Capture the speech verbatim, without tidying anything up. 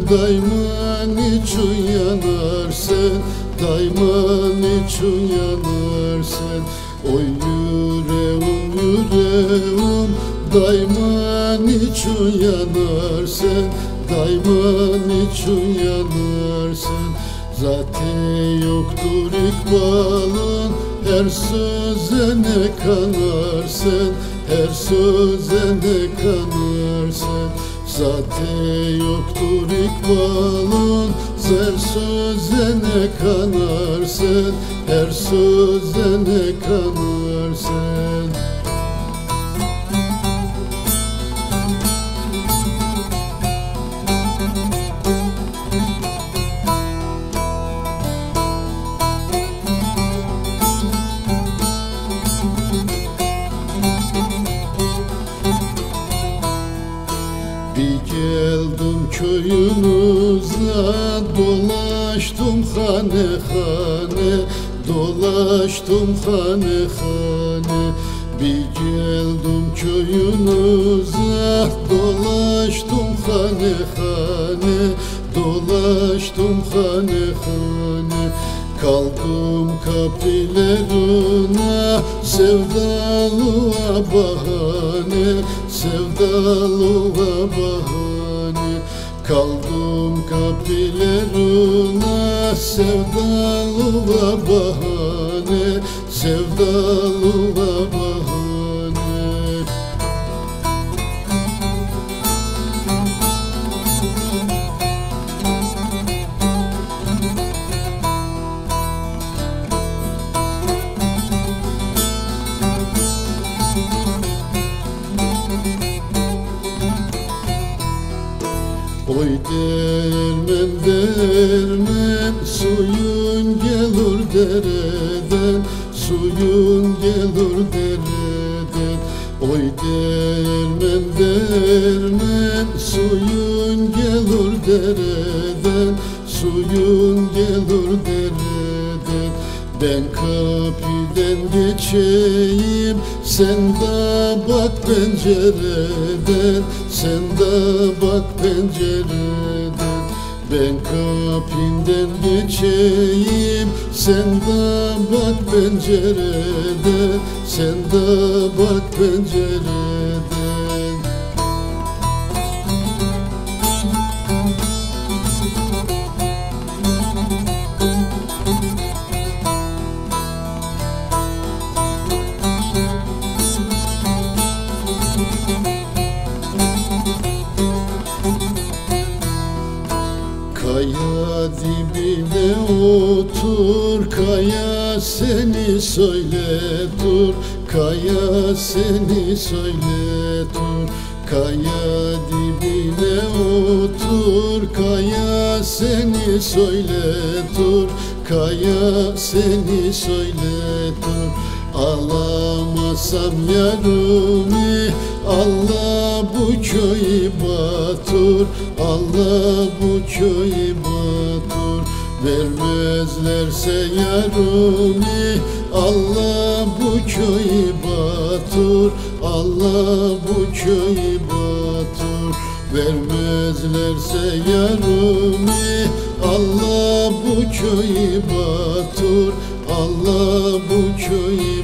dayman için yanarsan, dayman için yanarsan. Oy yüreğim yüreğim, dayman için yanarsan, dayman için yanarsan. Zaten yoktur ikbalın, her sözüne kanarsan, her sözüne kanarsan. Zaten yoktur ikbalın, her sözüne kanarsan, her sözüne kanarsan. Bir geldim köyünüze, dolaştım hane hane, dolaştım hane hane. Bir geldim köyünüze, dolaştım hane hane, dolaştım hane hane. Kaldım kapılarına, sevdalığa bahane, sevdalığa bahane. Kaldım kapılarına, sevdalığa bahane, sevdalığa bahane. Oy dermen dermen, suyun gelir dereden, suyun gelir dereden. Oy dermen dermen, suyun gelir dereden, suyun gelir dereden. Ben kapıdan geçeyim, sen de bak pencereden, sen de bak pencereden. Ben kapından geçeyim, sen de bak pencereden, sen de bak pencereden. Kaya dibine otur, kaya seni söyle dur, kaya seni söyle dur. Kaya dibine otur, kaya seni söyle dur, kaya seni söyle dur. Alamasam yarımı, Allah bu köyü batur, Allah bu köyü batur. Vermezlerse yarımı, Allah bu köyü batur, Allah bu köyü batur. Vermezlerse yarımı, Allah bu köyü batur, Allah bu köyü